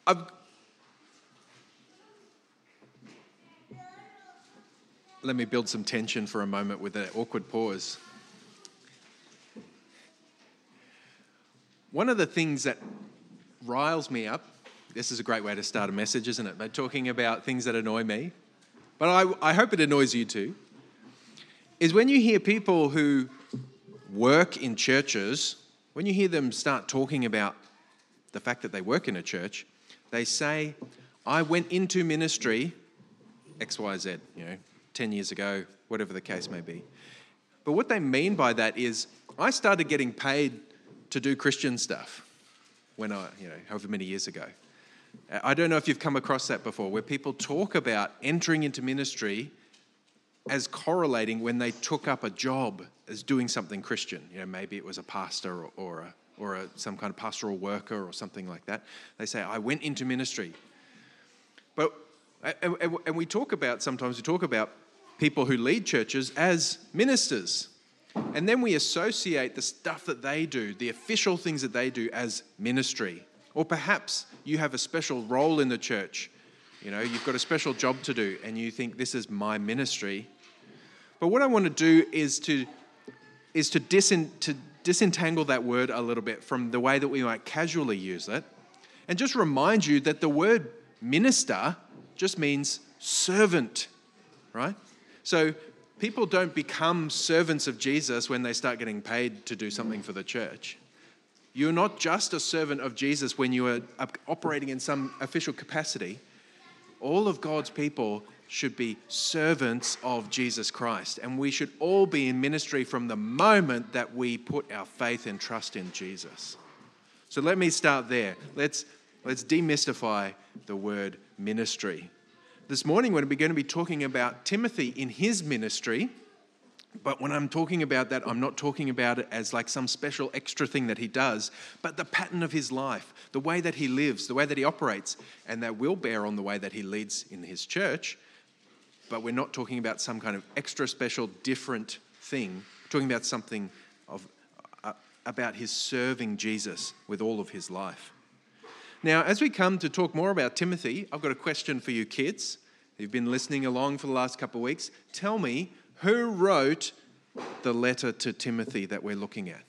I've... Let me build some tension for a moment with an awkward pause. One of the things that riles me up, this is a great way to start a message, isn't it? By talking about things that annoy me, but I hope it annoys you too, is when you hear people who work in churches, when you hear them start talking about the fact that they work in a church, they say, I went into ministry, XYZ, 10 years ago, whatever the case may be. But what they mean by that is, I started getting paid to do Christian stuff when however many years ago. I don't know if you've come across that before, where people talk about entering into ministry as correlating when they took up a job as doing something Christian. Maybe it was a pastor or some kind of pastoral worker or something like that. They say, I went into ministry. But and we talk about people who lead churches as ministers. And then we associate the stuff that they do, the official things that they do, as ministry. Or perhaps you have a special role in the church. You've got a special job to do and you think this is my ministry. But what I want to do is to disentangle that word a little bit from the way that we might casually use it, and just remind you that the word minister just means servant, right? So people don't become servants of Jesus when they start getting paid to do something for the church. You're not just a servant of Jesus when you are operating in some official capacity. All of God's people should be servants of Jesus Christ. And we should all be in ministry from the moment that we put our faith and trust in Jesus. So let me start there. Let's demystify the word ministry. This morning we're going to be talking about Timothy in his ministry. But when I'm talking about that, I'm not talking about it as like some special extra thing that he does, but the pattern of his life, the way that he lives, the way that he operates, and that will bear on the way that he leads in his church. But we're not talking about some kind of extra special different thing. We're talking about something about his serving Jesus with all of his life. Now, as we come to talk more about Timothy, I've got a question for you kids. You've been listening along for the last couple of weeks. Tell me, who wrote the letter to Timothy that we're looking at?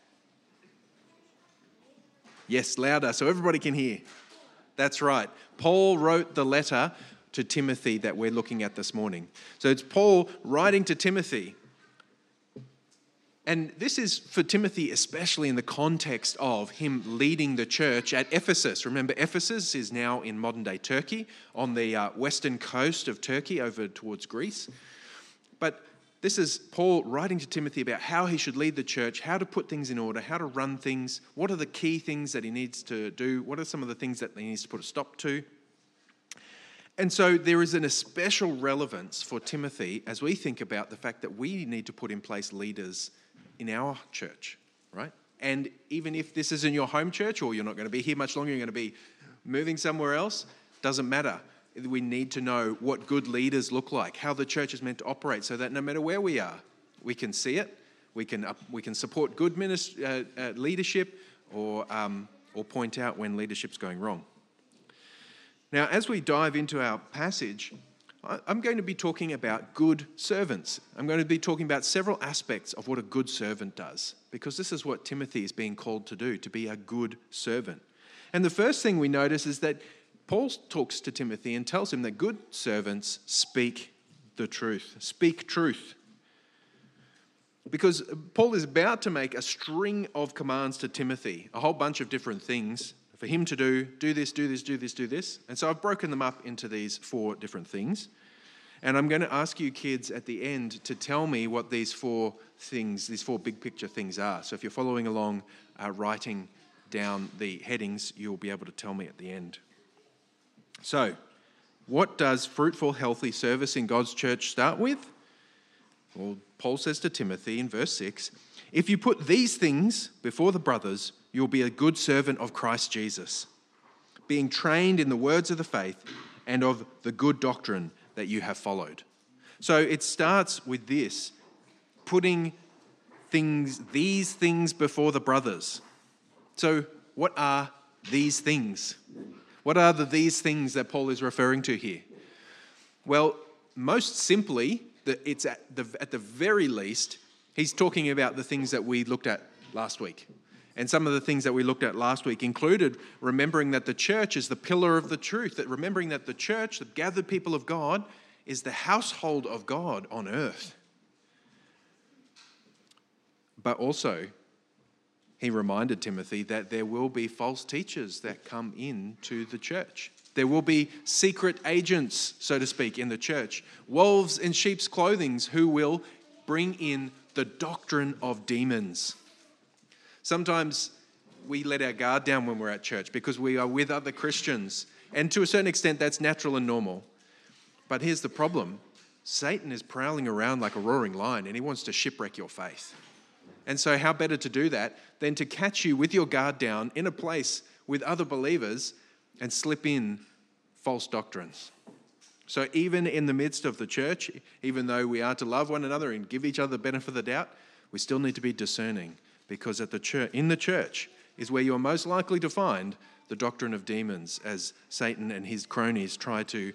Yes, louder so everybody can hear. That's right. Paul wrote the letter to Timothy that we're looking at this morning. So it's Paul writing to Timothy. And this is for Timothy, especially in the context of him leading the church at Ephesus. Remember, Ephesus is now in modern-day Turkey, on the western coast of Turkey over towards Greece. But this is Paul writing to Timothy about how he should lead the church, how to put things in order, how to run things, what are the key things that he needs to do, what are some of the things that he needs to put a stop to. And so there is a special relevance for Timothy as we think about the fact that we need to put in place leaders in our church, right? And even if this isn't your home church or you're not going to be here much longer, you're going to be moving somewhere else, doesn't matter. We need to know what good leaders look like, how the church is meant to operate, so that no matter where we are, we can see it, we can support good leadership, or point out when leadership's going wrong. Now, as we dive into our passage, I'm going to be talking about good servants. I'm going to be talking about several aspects of what a good servant does, because this is what Timothy is being called to do, to be a good servant. And the first thing we notice is that Paul talks to Timothy and tells him that good servants speak the truth, speak truth. Because Paul is about to make a string of commands to Timothy, a whole bunch of different things for him to do this, do this, do this, do this. And so I've broken them up into these 4 different things. And I'm going to ask you kids at the end to tell me what these 4 things, these 4 big picture things are. So if you're following along, writing down the headings, you'll be able to tell me at the end. So, what does fruitful, healthy service in God's church start with? Well, Paul says to Timothy in verse 6, if you put these things before the brothers, you'll be a good servant of Christ Jesus, being trained in the words of the faith and of the good doctrine that you have followed. So it starts with this, putting these things before the brothers. So what are these things? What are these things that Paul is referring to here? Well, most simply, it's at the very least, he's talking about the things that we looked at last week. And some of the things that we looked at last week included remembering that the church is the pillar of the truth, that remembering that the church, the gathered people of God, is the household of God on earth. But also, he reminded Timothy that there will be false teachers that come into the church. There will be secret agents, so to speak, in the church, wolves in sheep's clothing who will bring in the doctrine of demons. Sometimes we let our guard down when we're at church because we are with other Christians. And to a certain extent, that's natural and normal. But here's the problem. Satan is prowling around like a roaring lion and he wants to shipwreck your faith. And so how better to do that than to catch you with your guard down in a place with other believers and slip in false doctrines. So even in the midst of the church, even though we are to love one another and give each other the benefit of the doubt, we still need to be discerning, because in the church is where you're most likely to find the doctrine of demons as Satan and his cronies try to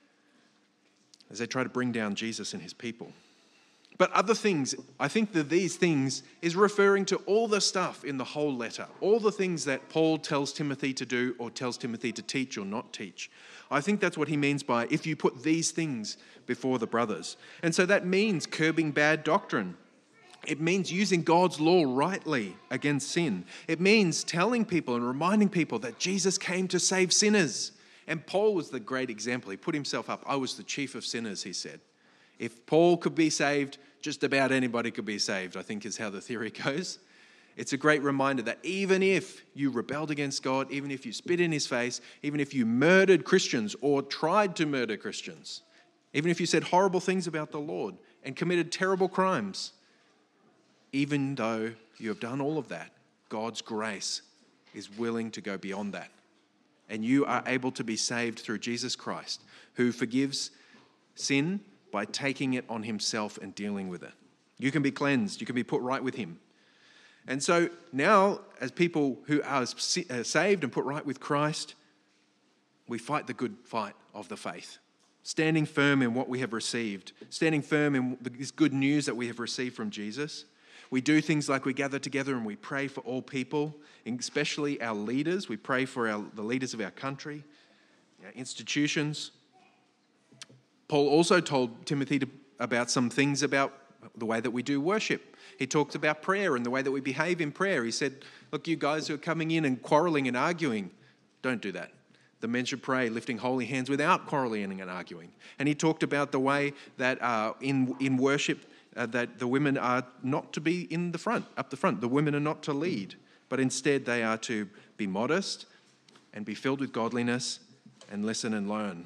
bring down Jesus and his people. But other things, I think that these things is referring to all the stuff in the whole letter, all the things that Paul tells Timothy to do or tells Timothy to teach or not teach. I think that's what he means by if you put these things before the brothers. And so that means curbing bad doctrine. It means using God's law rightly against sin. It means telling people and reminding people that Jesus came to save sinners. And Paul was the great example. He put himself up. I was the chief of sinners, he said. If Paul could be saved, just about anybody could be saved, I think is how the theory goes. It's a great reminder that even if you rebelled against God, even if you spit in his face, even if you murdered Christians or tried to murder Christians, even if you said horrible things about the Lord and committed terrible crimes, even though you have done all of that, God's grace is willing to go beyond that. And you are able to be saved through Jesus Christ, who forgives sin by taking it on himself and dealing with it. You can be cleansed. You can be put right with him. And so now, as people who are saved and put right with Christ, we fight the good fight of the faith, standing firm in what we have received, standing firm in this good news that we have received from Jesus. We do things like we gather together and we pray for all people, especially our leaders. We pray for the leaders of our country, our institutions. Paul also told Timothy about some things about the way that we do worship. He talked about prayer and the way that we behave in prayer. He said, look, you guys who are coming in and quarreling and arguing, don't do that. The men should pray, lifting holy hands without quarreling and arguing. And he talked about the way that in worship, that the women are not to be in the front, up the front. The women are not to lead, but instead they are to be modest and be filled with godliness and listen and learn.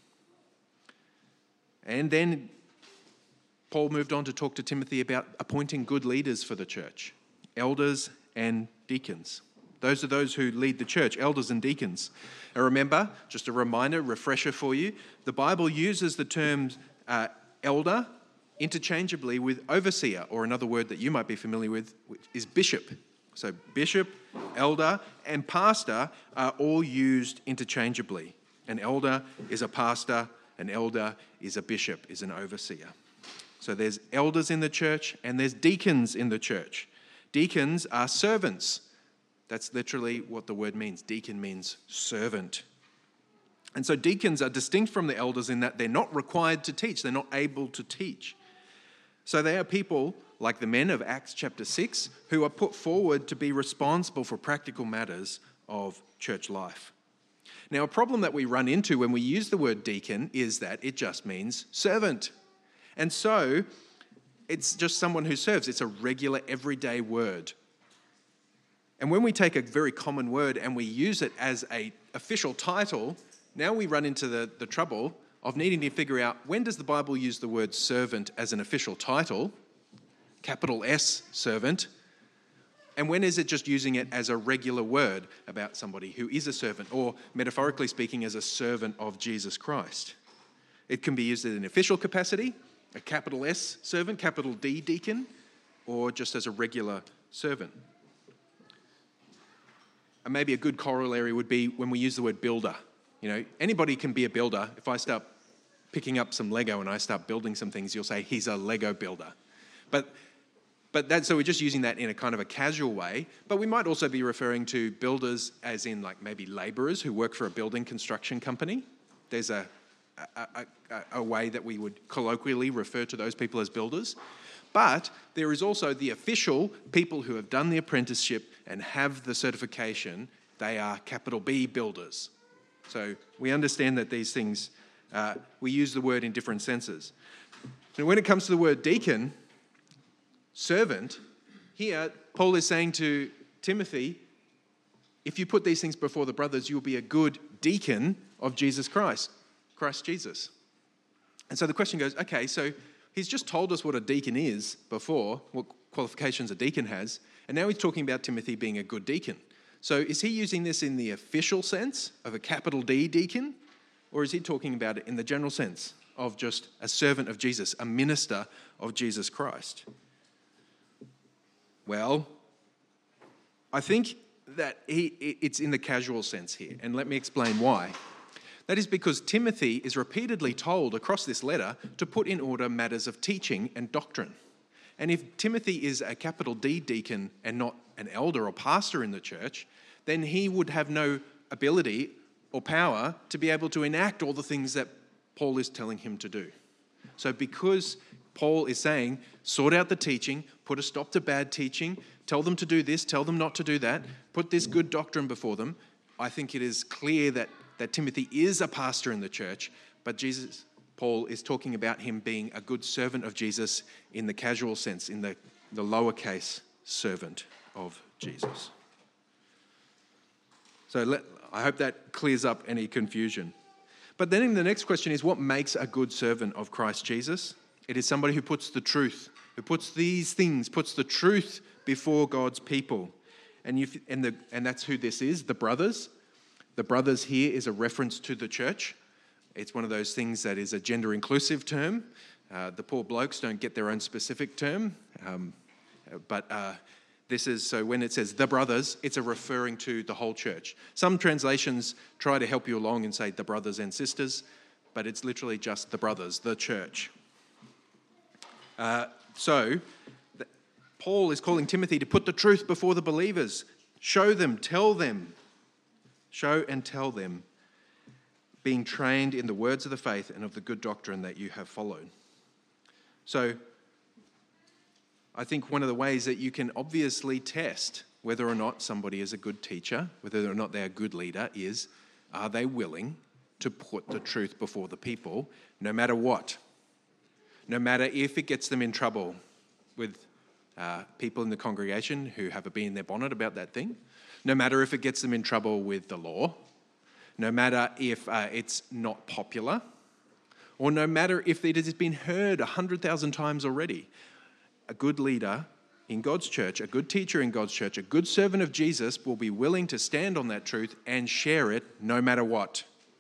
And then Paul moved on to talk to Timothy about appointing good leaders for the church, elders and deacons. Those are those who lead the church, elders and deacons. And remember, just a reminder, refresher for you, the Bible uses the terms elder interchangeably with overseer, or another word that you might be familiar with is bishop. So bishop, elder, and pastor are all used interchangeably. An elder is a pastor, an elder is a bishop, is an overseer. So there's elders in the church and there's deacons in the church. Deacons are servants. That's literally what the word means. Deacon means servant. And so deacons are distinct from the elders in that they're not required to teach. They're not able to teach. So they are people like the men of Acts chapter 6 who are put forward to be responsible for practical matters of church life. Now, a problem that we run into when we use the word deacon is that it just means servant. And so it's just someone who serves. It's a regular, everyday word. And when we take a very common word and we use it as an official title, now we run into the trouble of needing to figure out, when does the Bible use the word servant as an official title, capital S, servant, and when is it just using it as a regular word about somebody who is a servant, or metaphorically speaking, as a servant of Jesus Christ? It can be used in an official capacity, a capital S servant, capital D deacon, or just as a regular servant. And maybe a good corollary would be when we use the word builder. Anybody can be a builder. If I start picking up some Lego and I start building some things, you'll say he's a Lego builder. So we're just using that in a kind of a casual way. But we might also be referring to builders as in like maybe labourers who work for a building construction company. There's a way that we would colloquially refer to those people as builders. But there is also the official people who have done the apprenticeship and have the certification. They are capital B builders. So we understand that these things, we use the word in different senses. Now, when it comes to the word deacon, servant, here Paul is saying to Timothy, if you put these things before the brothers, you'll be a good deacon of Jesus Christ Jesus. And so the question goes, okay, so he's just told us what a deacon is before, what qualifications a deacon has, and now he's talking about Timothy being a good deacon. So is he using this in the official sense of a capital D deacon, or is he talking about it in the general sense of just a servant of Jesus, a minister of Jesus Christ? Well, I think that it's in the casual sense here, and let me explain why. That is because Timothy is repeatedly told across this letter to put in order matters of teaching and doctrine. And if Timothy is a capital D deacon and not an elder or pastor in the church, then he would have no ability or power to be able to enact all the things that Paul is telling him to do. So because Paul is saying, sort out the teaching, put a stop to bad teaching, tell them to do this, tell them not to do that, put this good doctrine before them, I think it is clear that Timothy is a pastor in the church, but Paul is talking about him being a good servant of Jesus in the casual sense, in the lowercase servant of Jesus. So I hope that clears up any confusion. But then the next question is, what makes a good servant of Christ Jesus? It is somebody who puts the truth, who puts these things, puts the truth before God's people. And that's who this is, the brothers. The brothers here is a reference to the church. It's one of those things that is a gender-inclusive term. The poor blokes don't get their own specific term. This is, so when it says the brothers, it's a referring to the whole church. Some translations try to help you along and say the brothers and sisters, but it's literally just the brothers, the church. Paul is calling Timothy to put the truth before the believers. Show them, tell them. Show and tell them, being trained in the words of the faith and of the good doctrine that you have followed. So I think one of the ways that you can obviously test whether or not somebody is a good teacher, whether or not they're a good leader, is, are they willing to put the truth before the people, no matter what? No matter if it gets them in trouble with people in the congregation who have a bee in their bonnet about that thing, no matter if it gets them in trouble with the law, no matter if it's not popular, or no matter if it has been heard 100,000 times already. A good leader in God's church, a good teacher in God's church, a good servant of Jesus will be willing to stand on that truth and share it no matter what.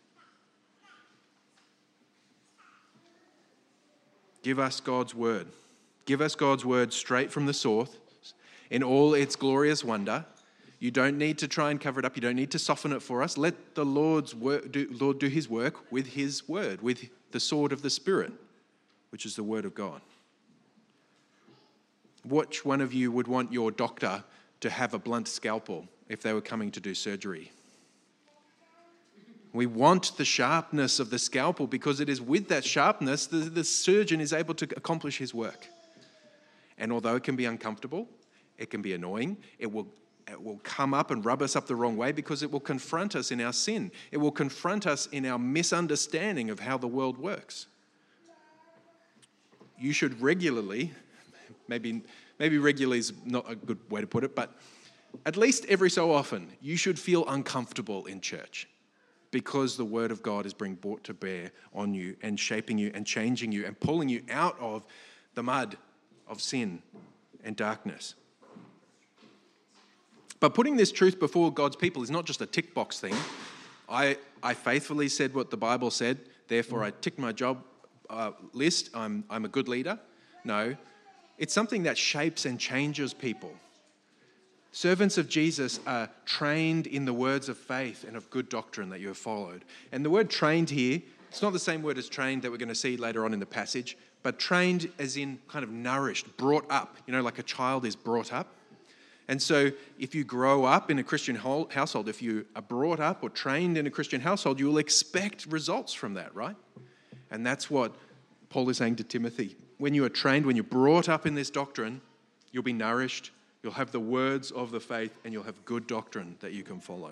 Give us God's word. Give us God's word straight from the source in all its glorious wonder. You don't need to try and cover it up. You don't need to soften it for us. Let the Lord do his work with his word, with the sword of the Spirit, which is the word of God. Which one of you would want your doctor to have a blunt scalpel if they were coming to do surgery? We want the sharpness of the scalpel because it is with that sharpness the surgeon is able to accomplish his work. And although it can be uncomfortable, it can be annoying, it will come up and rub us up the wrong way because it will confront us in our sin. It will confront us in our misunderstanding of how the world works. You should regularly, maybe regularly is not a good way to put it, but at least every so often, you should feel uncomfortable in church because the word of God is being brought to bear on you and shaping you and changing you and pulling you out of the mud of sin and darkness. But putting this truth before God's people is not just a tick box thing. I faithfully said what the Bible said, therefore I ticked my job list, I'm a good leader. No, it's something that shapes and changes people. Servants of Jesus are trained in the words of faith and of good doctrine that you have followed. And the word trained here, it's not the same word as trained that we're going to see later on in the passage, but trained as in kind of nourished, brought up, like a child is brought up. And so if you grow up in a Christian household, if you are brought up or trained in a Christian household, you will expect results from that, right? And that's what Paul is saying to Timothy. When you are trained, when you're brought up in this doctrine, you'll be nourished, you'll have the words of the faith, and you'll have good doctrine that you can follow.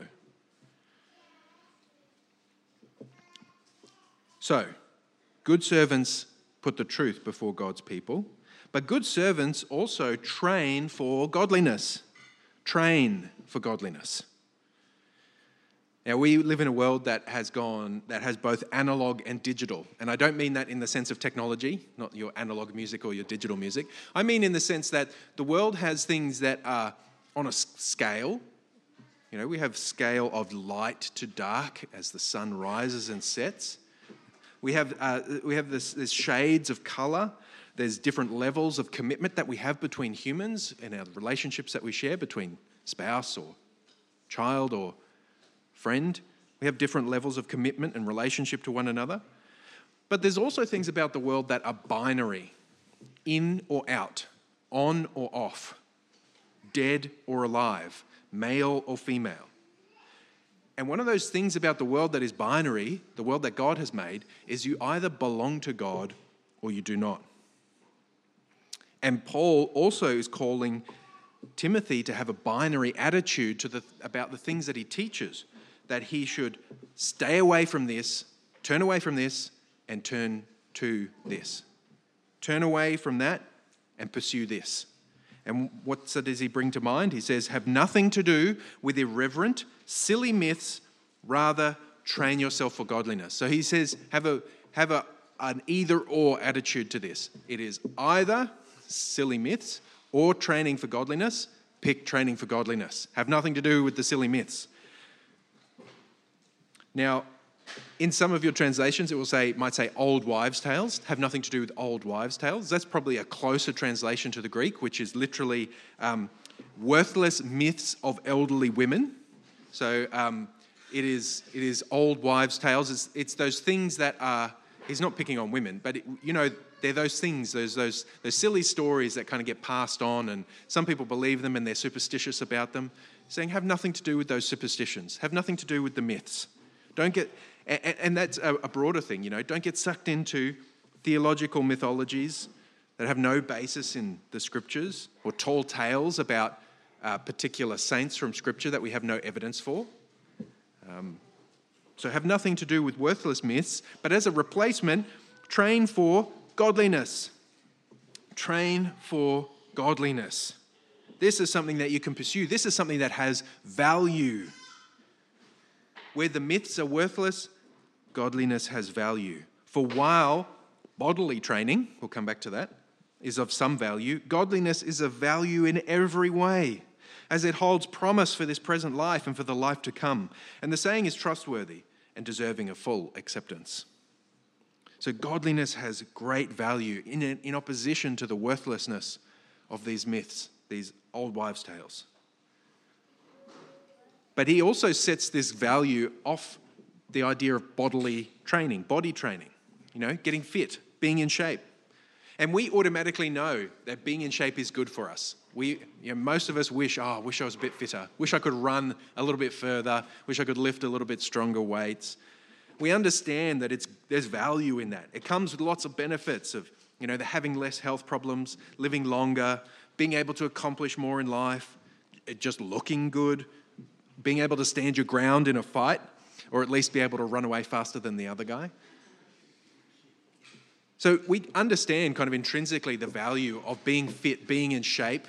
So, good servants put the truth before God's people, but good servants also train for godliness. Train for godliness. Now, we live in a world that has both analog and digital. And I don't mean that in the sense of technology, not your analog music or your digital music. I mean in the sense that the world has things that are on a scale. We have scale of light to dark as the sun rises and sets. We have this shades of colour. There's different levels of commitment that we have between humans and our relationships that we share between spouse or child or friend. We have different levels of commitment and relationship to one another. But there's also things about the world that are binary, in or out, on or off, dead or alive, male or female. And one of those things about the world that is binary, the world that God has made, is you either belong to God or you do not. And Paul also is calling Timothy to have a binary attitude about the things that he teaches, that he should stay away from this, turn away from this, and turn to this. Turn away from that and pursue this. And what does he bring to mind? He says, have nothing to do with irreverent, silly myths, rather train yourself for godliness. So he says, have an either-or attitude to this. It is either silly myths or training for godliness. Pick training for godliness. Have nothing to do with the silly myths. Now, in some of your translations, it might say old wives' tales, have nothing to do with old wives' tales. That's probably a closer translation to the Greek, which is literally worthless myths of elderly women. So it is old wives' tales. It's those things that are, he's not picking on women, but they're those things, those silly stories that kind of get passed on, and some people believe them and they're superstitious about them. Saying have nothing to do with those superstitions, have nothing to do with the myths. Don't get, and that's a broader thing, don't get sucked into theological mythologies that have no basis in the scriptures, or tall tales about particular saints from scripture that we have no evidence for. So have nothing to do with worthless myths, but as a replacement, train for godliness. Train for godliness. This is something that you can pursue. This is something that has value. Where the myths are worthless, godliness has value. For while bodily training, we'll come back to that, is of some value, godliness is of value in every way, as it holds promise for this present life and for the life to come. And the saying is trustworthy and deserving of full acceptance. So godliness has great value in opposition to the worthlessness of these myths, these old wives' tales. But he also sets this value off the idea of bodily training, body training, getting fit, being in shape. And we automatically know that being in shape is good for us. Most of us wish I was a bit fitter, wish I could run a little bit further, wish I could lift a little bit stronger weights. We understand that there's value in that. It comes with lots of benefits of, having less health problems, living longer, being able to accomplish more in life, just looking good, being able to stand your ground in a fight, or at least be able to run away faster than the other guy. So we understand kind of intrinsically the value of being fit, being in shape.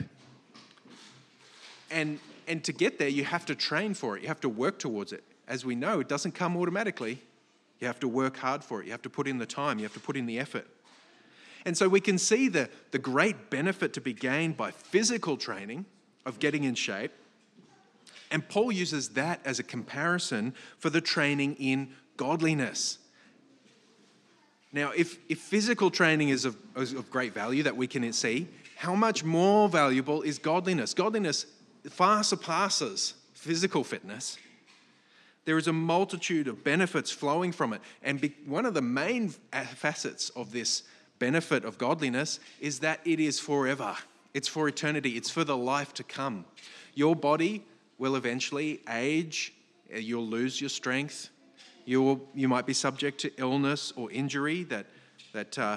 And to get there, you have to train for it. You have to work towards it. As we know, it doesn't come automatically. You have to work hard for it. You have to put in the time. You have to put in the effort. And so we can see the great benefit to be gained by physical training of getting in shape. And Paul uses that as a comparison for the training in godliness. Now, if physical training is of great value that we can see, how much more valuable is godliness? Godliness far surpasses physical fitness. There is a multitude of benefits flowing from it. And one of the main facets of this benefit of godliness is that it is forever. It's for eternity. It's for the life to come. Your body will eventually age. You'll lose your strength. You might be subject to illness or injury that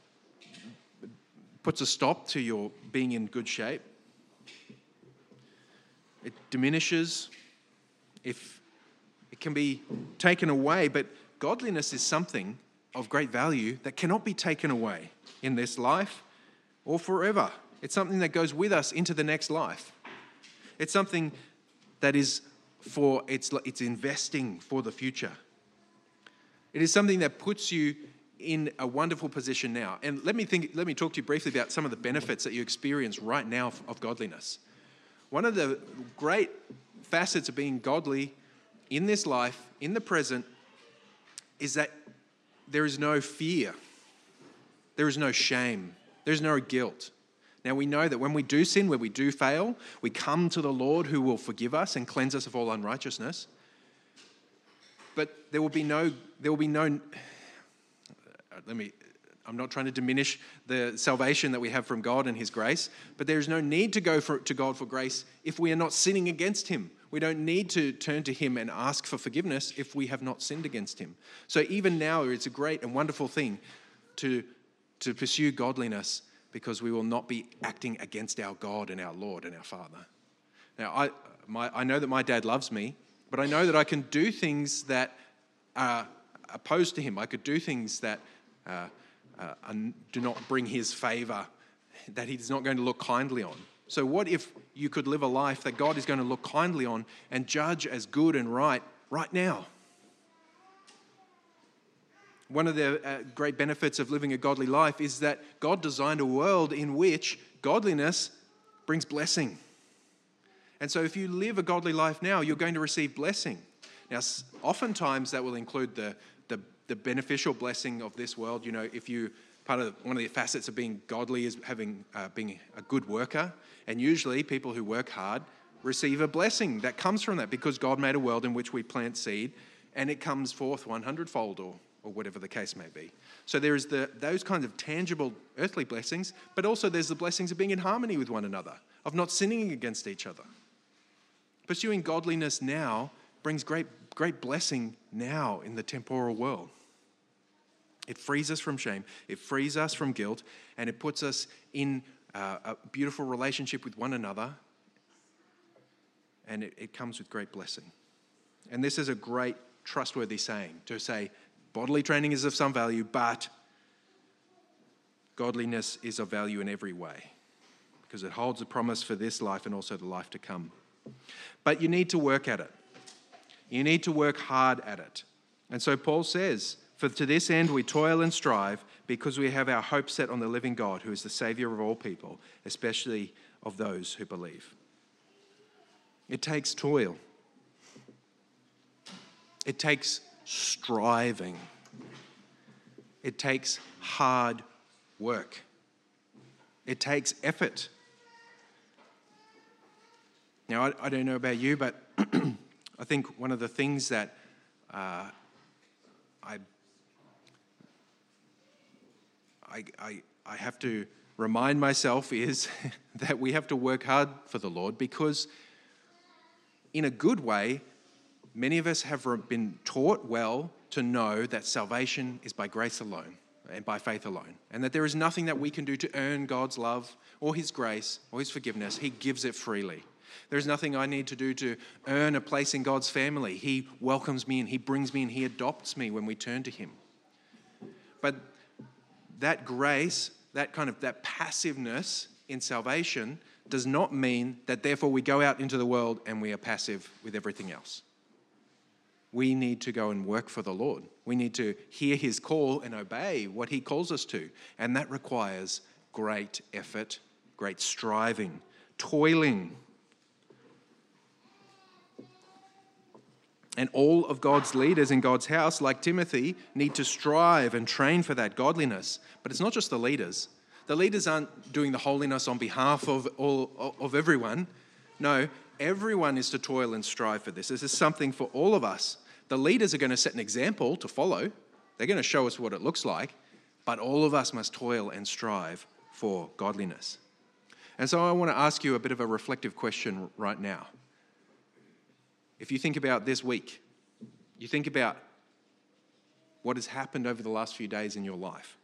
puts a stop to your being in good shape. It diminishes if it can be taken away, but godliness is something of great value that cannot be taken away in this life or forever. It's something that goes with us into the next life. It's something that is it's investing for the future. It is something that puts you in a wonderful position now. And let me talk to you briefly about some of the benefits that you experience right now of godliness. One of the great facets of being godly in this life, in the present, is that there is no fear. There is no shame. There's no guilt. Now, we know that when we do sin, when we do fail, we come to the Lord who will forgive us and cleanse us of all unrighteousness. But I'm not trying to diminish the salvation that we have from God and his grace, but there is no need to go to God for grace if we are not sinning against him. We don't need to turn to him and ask for forgiveness if we have not sinned against him. So even now, it's a great and wonderful thing to pursue godliness, because we will not be acting against our God and our Lord and our Father. Now, I know that my dad loves me, but I know that I can do things that are opposed to him. I could do things that do not bring his favor, that he's not going to look kindly on. So what if you could live a life that God is going to look kindly on and judge as good and right now? One of the great benefits of living a godly life is that God designed a world in which godliness brings blessing. And so if you live a godly life now, you're going to receive blessing. Now, oftentimes that will include the beneficial blessing of this world. You know, if you one of the facets of being godly is being a good worker, and usually people who work hard receive a blessing that comes from that, because God made a world in which we plant seed and it comes forth 100-fold or whatever the case may be. So there is those kinds of tangible earthly blessings, but also there's the blessings of being in harmony with one another, of not sinning against each other. Pursuing godliness now brings great blessing now in the temporal world. It frees us from shame, it frees us from guilt, and it puts us in a beautiful relationship with one another, and it comes with great blessing. And this is a great trustworthy saying, to say bodily training is of some value, but godliness is of value in every way, because it holds a promise for this life and also the life to come. But you need to work at it. You need to work hard at it. And so Paul says, "For to this end we toil and strive, because we have our hope set on the living God, who is the Saviour of all people, especially of those who believe." It takes toil. It takes striving. It takes hard work. It takes effort. Now, I don't know about you, but I think one of the things that I have to remind myself is that we have to work hard for the Lord, because in a good way, many of us have been taught well to know that salvation is by grace alone and by faith alone, and that there is nothing that we can do to earn God's love or his grace or his forgiveness. He gives it freely. There's nothing I need to do to earn a place in God's family. He welcomes me and he brings me and he adopts me when we turn to him. But that grace, that passiveness in salvation does not mean that therefore we go out into the world and we are passive with everything else. We need to go and work for the Lord. We need to hear his call and obey what he calls us to. And that requires great effort, great striving, toiling. And all of God's leaders in God's house, like Timothy, need to strive and train for that godliness. But it's not just the leaders. The leaders aren't doing the holiness on behalf of everyone. No, everyone is to toil and strive for this. This is something for all of us. The leaders are going to set an example to follow. They're going to show us what it looks like, but all of us must toil and strive for godliness. And so I want to ask you a bit of a reflective question right now. If you think about this week, you think about what has happened over the last few days in your life.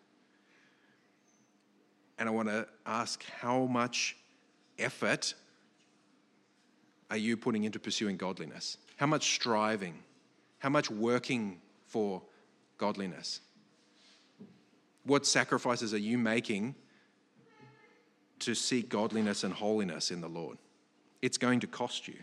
And I want to ask, how much effort are you putting into pursuing godliness? How much striving? How much working for godliness? What sacrifices are you making to seek godliness and holiness in the Lord? It's going to cost you.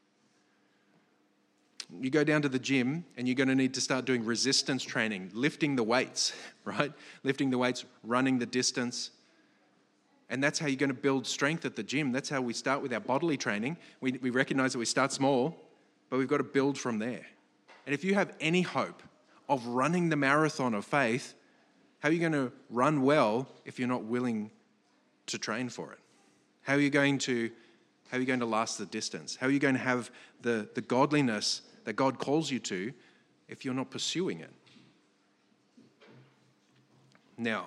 You go down to the gym and you're going to need to start doing resistance training, lifting the weights, right? Lifting the weights, running the distance. And that's how you're going to build strength at the gym. That's how we start with our bodily training. We recognize that we start small, but we've got to build from there. And if you have any hope of running the marathon of faith, how are you going to run well if you're not willing to train for it? How are you going to last the distance? How are you going to have the godliness that God calls you to if you're not pursuing it? Now,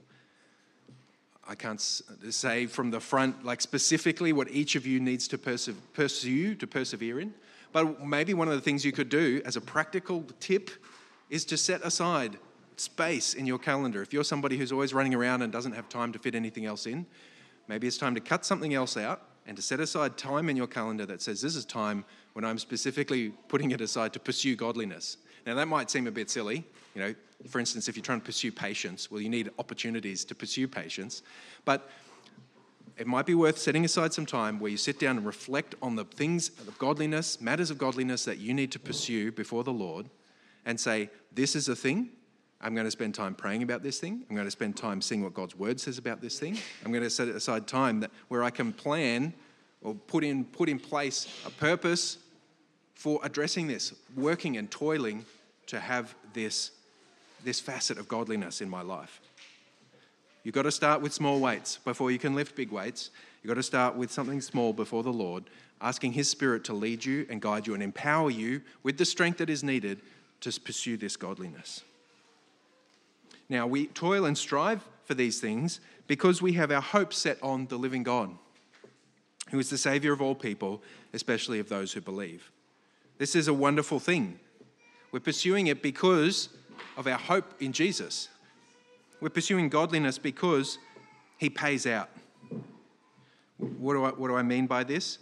I can't say from the front, like specifically what each of you needs to pursue, to persevere in, but maybe one of the things you could do as a practical tip is to set aside space in your calendar. If you're somebody who's always running around and doesn't have time to fit anything else in, maybe it's time to cut something else out and to set aside time in your calendar that says, this is time when I'm specifically putting it aside to pursue godliness. Now, that might seem a bit silly. You know, for instance, if you're trying to pursue patience, well, you need opportunities to pursue patience. But it might be worth setting aside some time where you sit down and reflect on the things of godliness, matters of godliness that you need to pursue before the Lord, and say, this is a thing. I'm going to spend time praying about this thing. I'm going to spend time seeing what God's word says about this thing. I'm going to set aside time where I can plan or put in place a purpose for addressing this, working and toiling to have this facet of godliness in my life. You've got to start with small weights before you can lift big weights. You've got to start with something small before the Lord, asking his Spirit to lead you and guide you and empower you with the strength that is needed to pursue this godliness. Now, we toil and strive for these things because we have our hope set on the living God, who is the Saviour of all people, especially of those who believe. This is a wonderful thing. We're pursuing it because of our hope in Jesus. We're pursuing godliness because he pays out. What do I mean by this?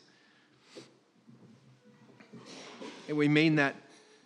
We mean that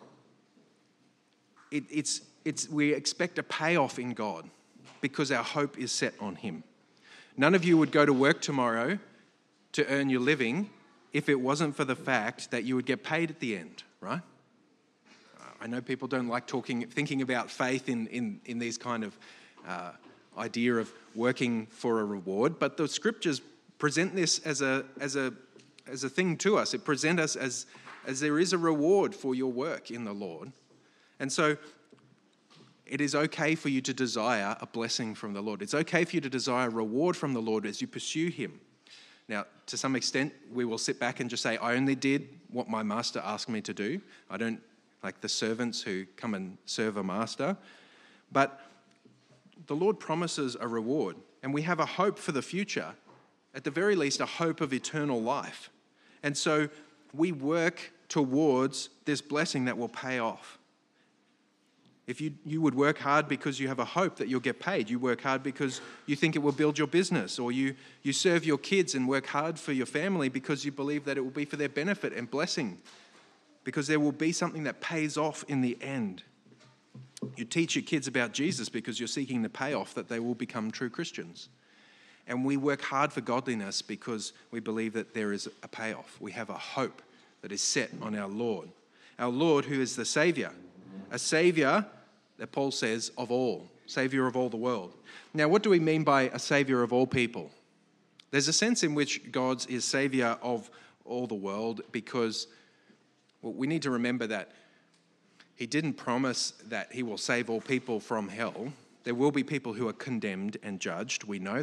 we expect a payoff in God because our hope is set on him. None of you would go to work tomorrow to earn your living if it wasn't for the fact that you would get paid at the end, right? I know people don't like thinking about faith in these kind of idea of working for a reward, but the scriptures present this as a thing to us. It presents us as there is a reward for your work in the Lord. And so it is okay for you to desire a blessing from the Lord. It's okay for you to desire a reward from the Lord as you pursue him. Now, to some extent, we will sit back and just say, I only did what my master asked me to do. I don't like the servants who come and serve a master. But the Lord promises a reward, and we have a hope for the future, at the very least, a hope of eternal life. And so we work towards this blessing that will pay off. If you would work hard because you have a hope that you'll get paid, you work hard because you think it will build your business, or you serve your kids and work hard for your family because you believe that it will be for their benefit and blessing, because there will be something that pays off in the end. You teach your kids about Jesus because you're seeking the payoff that they will become true Christians. And we work hard for godliness because we believe that there is a payoff. We have a hope that is set on our Lord who is the Saviour, a Saviour that Paul says of all, Saviour of all the world. Now, what do we mean by a Saviour of all people? There's a sense in which God is Saviour of all the world because we need to remember that he didn't promise that he will save all people from hell. There will be people who are condemned and judged. We know that.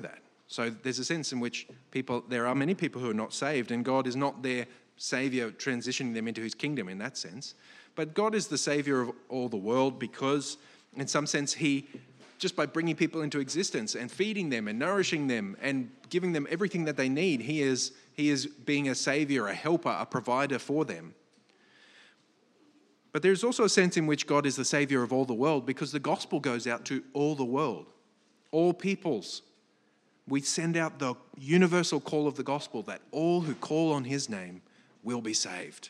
So there's a sense in which there are many people who are not saved, and God is not their Saviour transitioning them into his kingdom in that sense. But God is the Saviour of all the world because, in some sense, he, just by bringing people into existence and feeding them and nourishing them and giving them everything that they need, he is being a Saviour, a helper, a provider for them. But there's also a sense in which God is the Saviour of all the world because the gospel goes out to all the world, all peoples. We send out the universal call of the gospel that all who call on his name will be saved.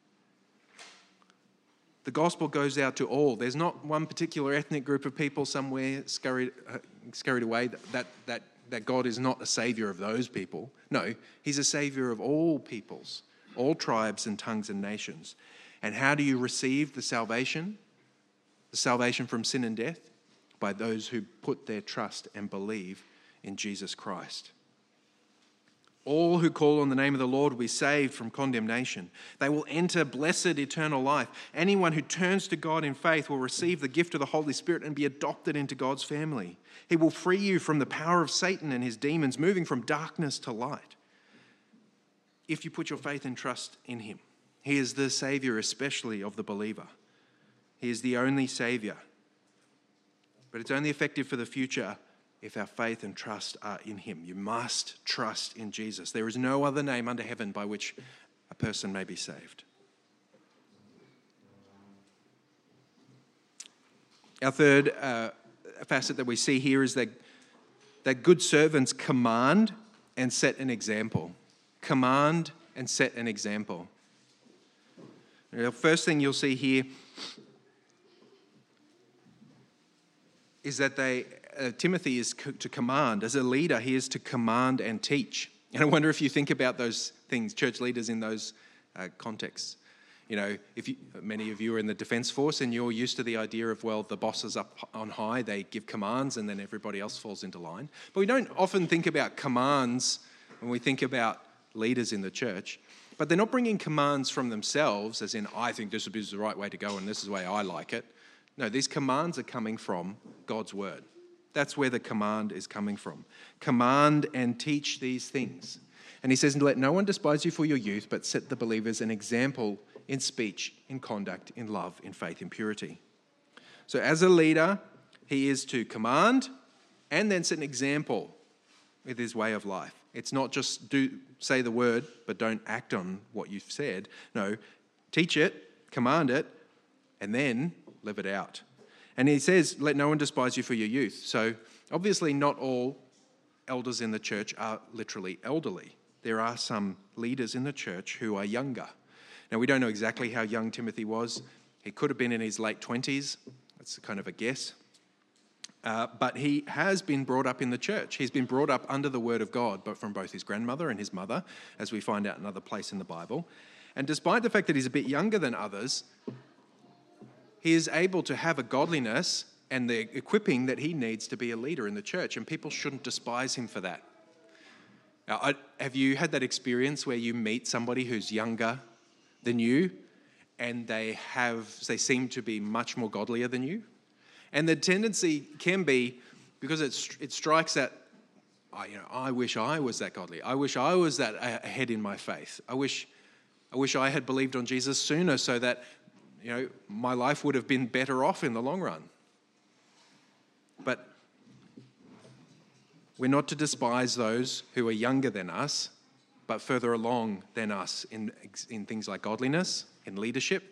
The gospel goes out to all. There's not one particular ethnic group of people somewhere scurried away that God is not a saviour of those people. No, he's a saviour of all peoples, all tribes and tongues and nations. And how do you receive the salvation? The salvation from sin and death? By those who put their trust and believe in Jesus Christ. All who call on the name of the Lord will be saved from condemnation. They will enter blessed eternal life. Anyone who turns to God in faith will receive the gift of the Holy Spirit and be adopted into God's family. He will free you from the power of Satan and his demons, moving from darkness to light. If you put your faith and trust in him, he is the Saviour, especially of the believer. He is the only Saviour. But it's only effective for the future if our faith and trust are in him. You must trust in Jesus. There is no other name under heaven by which a person may be saved. Our third facet that we see here is that good servants command and set an example. Command and set an example. The first thing you'll see here is that Timothy is to command. As a leader, he is to command and teach. And I wonder if you think about those things, church leaders in those contexts. You know, many of you are in the Defence Force and you're used to the idea of, well, the boss is up on high, they give commands and then everybody else falls into line. But we don't often think about commands when we think about leaders in the church. But they're not bringing commands from themselves, as in, I think this is the right way to go and this is the way I like it. No, these commands are coming from God's word. That's where the command is coming from. Command and teach these things. And he says, let no one despise you for your youth, but set the believers an example in speech, in conduct, in love, in faith, in purity. So as a leader, he is to command and then set an example with his way of life. It's not just say the word, but don't act on what you've said. No, teach it, command it, and then live it out. And he says, let no one despise you for your youth. So obviously not all elders in the church are literally elderly. There are some leaders in the church who are younger. Now, we don't know exactly how young Timothy was. He could have been in his late 20s. That's kind of a guess. But he has been brought up in the church. He's been brought up under the word of God, but from both his grandmother and his mother, as we find out another place in the Bible. And despite the fact that he's a bit younger than others, he is able to have a godliness and the equipping that he needs to be a leader in the church, and people shouldn't despise him for that. Now, have you had that experience where you meet somebody who's younger than you and they seem to be much more godlier than you? And the tendency can be, because it strikes at, I wish I was that godly. I wish I was that ahead in my faith. I wish I had believed on Jesus sooner so that, my life would have been better off in the long run. But we're not to despise those who are younger than us, but further along than us in things like godliness, in leadership.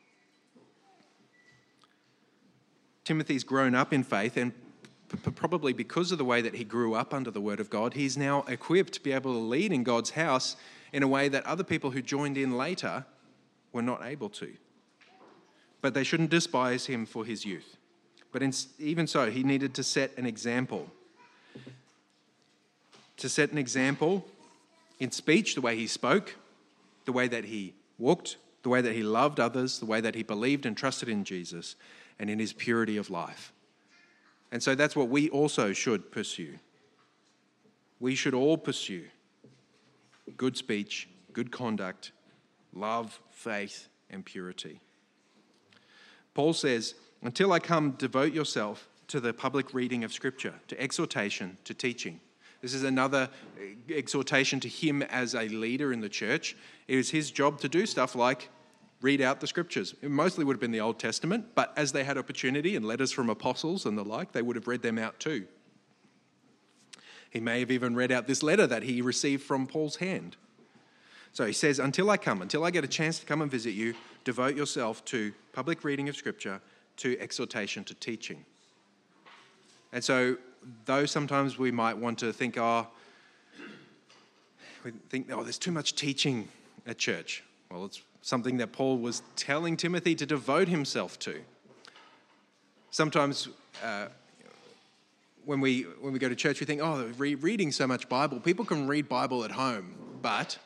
Timothy's grown up in faith, and probably because of the way that he grew up under the word of God, he's now equipped to be able to lead in God's house in a way that other people who joined in later were not able to. But they shouldn't despise him for his youth. But even so, he needed to set an example. To set an example in speech, the way he spoke, the way that he walked, the way that he loved others, the way that he believed and trusted in Jesus, and in his purity of life. And so that's what we also should pursue. We should all pursue good speech, good conduct, love, faith, and purity. Paul says, until I come, devote yourself to the public reading of Scripture, to exhortation, to teaching. This is another exhortation to him as a leader in the church. It was his job to do stuff like read out the scriptures. It mostly would have been the Old Testament, but as they had opportunity and letters from apostles and the like, they would have read them out too. He may have even read out this letter that he received from Paul's hand. So he says, until I get a chance to come and visit you, devote yourself to public reading of Scripture, to exhortation, to teaching. And so, though sometimes we might want to think, there's too much teaching at church. Well, it's something that Paul was telling Timothy to devote himself to. Sometimes when we go to church, we think, reading so much Bible. People can read Bible at home, but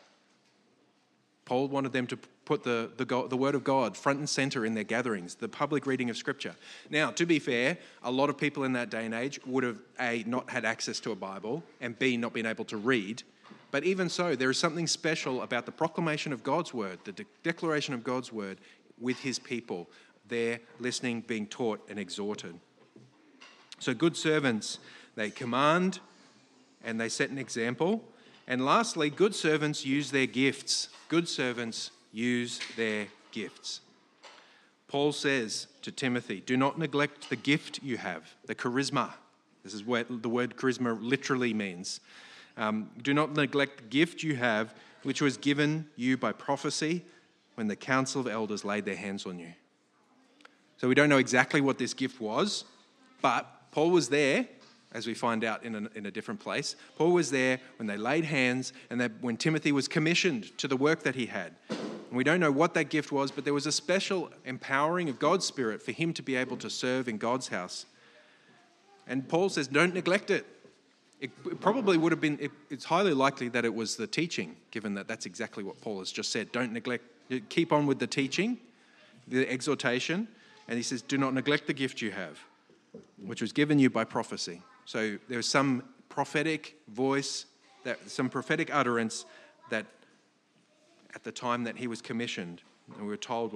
Paul wanted them to put the Word of God front and center in their gatherings, the public reading of Scripture. Now, to be fair, a lot of people in that day and age would have, A, not had access to a Bible, and B, not been able to read. But even so, there is something special about the proclamation of God's Word, the declaration of God's Word with his people, there listening, being taught and exhorted. So good servants, they command and they set an example. And lastly, good servants use their gifts. Good servants use their gifts. Paul says to Timothy, do not neglect the gift you have, the charisma. This is what the word charisma literally means. Do not neglect the gift you have, which was given you by prophecy when the council of elders laid their hands on you. So we don't know exactly what this gift was, but Paul was there, as we find out in a different place. Paul was there when they laid hands and when Timothy was commissioned to the work that he had. And we don't know what that gift was, but there was a special empowering of God's Spirit for him to be able to serve in God's house. And Paul says, don't neglect it. It probably would have been, it's highly likely that it was the teaching, given that that's exactly what Paul has just said. Don't neglect, keep on with the teaching, the exhortation. And he says, do not neglect the gift you have, which was given you by prophecy. So there was some prophetic voice, some prophetic utterance that at the time that he was commissioned, and we were told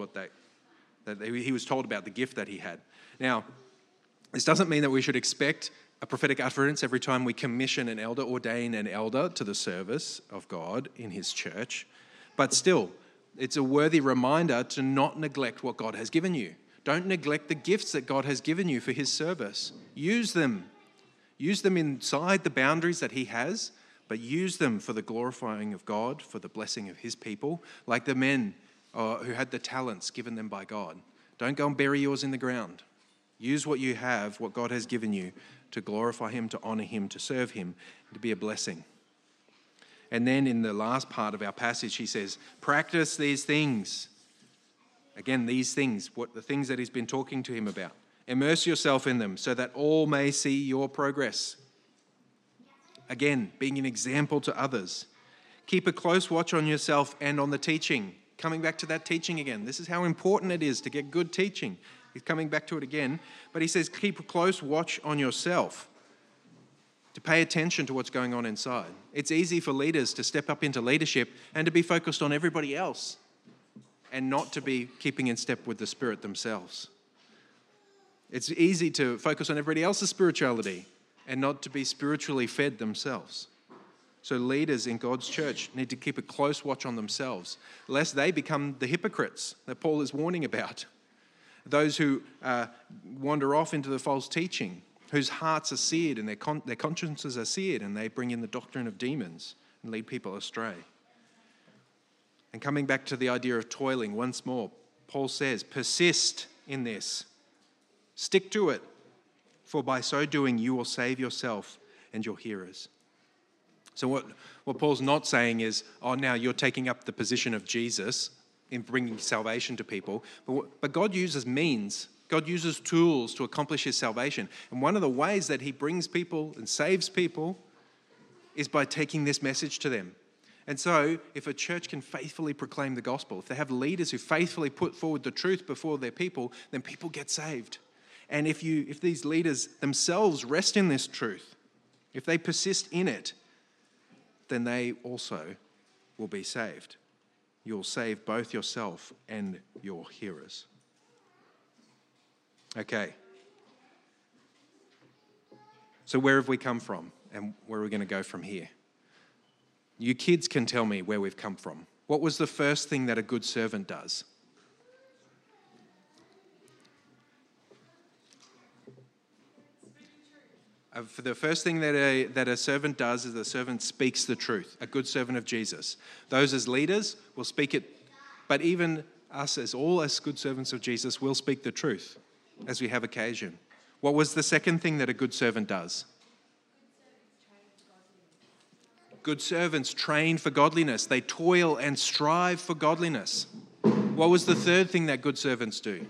he was told about the gift that he had. Now, this doesn't mean that we should expect a prophetic utterance every time we commission an elder, ordain an elder to the service of God in his church. But still, it's a worthy reminder to not neglect what God has given you. Don't neglect the gifts that God has given you for his service. Use them. Use them inside the boundaries that he has, but use them for the glorifying of God, for the blessing of his people, like the men who had the talents given them by God. Don't go and bury yours in the ground. Use what you have, what God has given you, to glorify him, to honor him, to serve him, to be a blessing. And then in the last part of our passage, he says, practice these things. Again, these things, the things that he's been talking to him about. Immerse yourself in them so that all may see your progress. Again, being an example to others. Keep a close watch on yourself and on the teaching. Coming back to that teaching again. This is how important it is to get good teaching. He's coming back to it again. But he says, keep a close watch on yourself. To pay attention to what's going on inside. It's easy for leaders to step up into leadership and to be focused on everybody else and not to be keeping in step with the Spirit themselves. It's easy to focus on everybody else's spirituality and not to be spiritually fed themselves. So leaders in God's church need to keep a close watch on themselves, lest they become the hypocrites that Paul is warning about. Those who wander off into the false teaching, whose hearts are seared and their consciences are seared, and they bring in the doctrine of demons and lead people astray. And coming back to the idea of toiling once more, Paul says, persist in this. Stick to it, for by so doing you will save yourself and your hearers. So what Paul's not saying is, now you're taking up the position of Jesus in bringing salvation to people. But God uses means. God uses tools to accomplish his salvation. And one of the ways that he brings people and saves people is by taking this message to them. And so if a church can faithfully proclaim the gospel, if they have leaders who faithfully put forward the truth before their people, then people get saved. And if these leaders themselves rest in this truth, if they persist in it, then they also will be saved. You'll save both yourself and your hearers. Okay. So where have we come from? and where are we going to go from here? You kids can tell me where we've come from. What was the first thing that a good servant does? For the first thing that a servant does is the servant speaks the truth, a good servant of Jesus. Those as leaders will speak it, but even us as good servants of Jesus will speak the truth as we have occasion. What was the second thing that a good servant does? Good servants train for godliness. They toil and strive for godliness. What was the third thing that good servants do?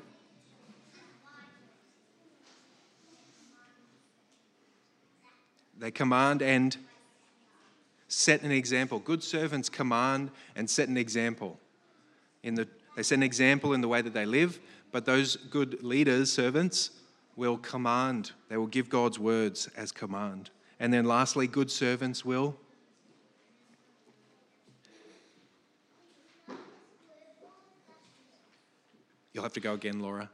They command and set an example. Good servants command and set an example. They set an example in the way that they live, but those good leaders, servants, will command. They will give God's words as command. And then lastly, good servants will You'll have to go again, Laura.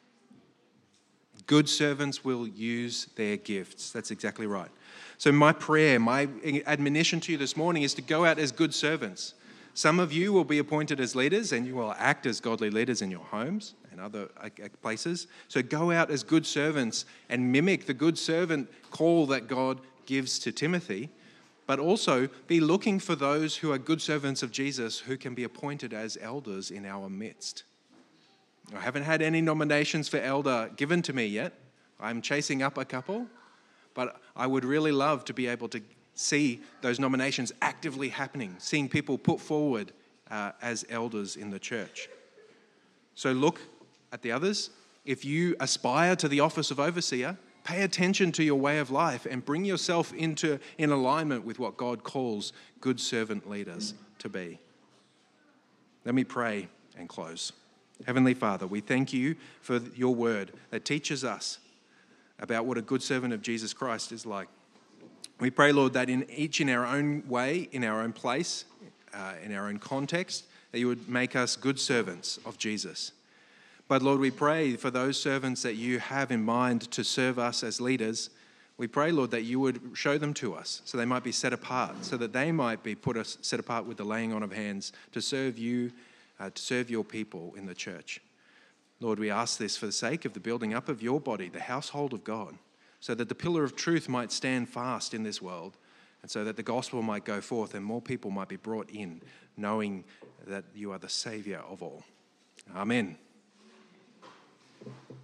Good servants will use their gifts. That's exactly right. So my prayer, my admonition to you this morning is to go out as good servants. Some of you will be appointed as leaders and you will act as godly leaders in your homes and other places. So go out as good servants and mimic the good servant call that God gives to Timothy, but also be looking for those who are good servants of Jesus who can be appointed as elders in our midst. I haven't had any nominations for elder given to me yet. I'm chasing up a couple, but I would really love to be able to see those nominations actively happening, seeing people put forward as elders in the church. So look at the others. If you aspire to the office of overseer, pay attention to your way of life and bring yourself in alignment with what God calls good servant leaders to be. Let me pray and close. Heavenly Father, we thank you for your word that teaches us about what a good servant of Jesus Christ is like. We pray, Lord, that in our own way, in our own place, in our own context, that you would make us good servants of Jesus. But Lord, we pray for those servants that you have in mind to serve us as leaders. We pray, Lord, that you would show them to us so they might be set apart, so that they might be set apart with the laying on of hands to serve you, to serve your people in the church. Lord, we ask this for the sake of the building up of your body, the household of God, so that the pillar of truth might stand fast in this world, and so that the gospel might go forth and more people might be brought in, knowing that you are the Saviour of all. Amen.